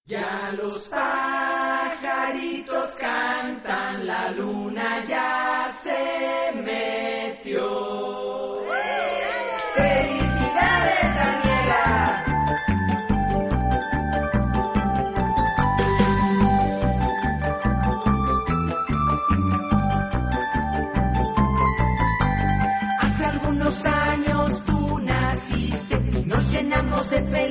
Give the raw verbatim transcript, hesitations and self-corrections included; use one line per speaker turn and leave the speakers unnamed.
Ya los pajaritos cantan, la luna ya se metió. ¡Felicidades, Daniela! Hace algunos años tú naciste, nos llenamos de fe.